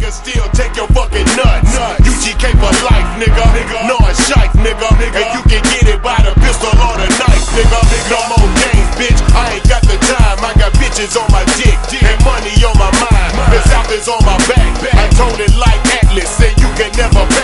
can still take your fucking nuts. UGK for life, nigga. No, a shite, nigga. And you can get it by the pistol or the knife, nigga. No more games, bitch. I ain't got the time. I got bitches on my dick and money on my mind. The South is on my back. I told it like Atlas, and you can never back.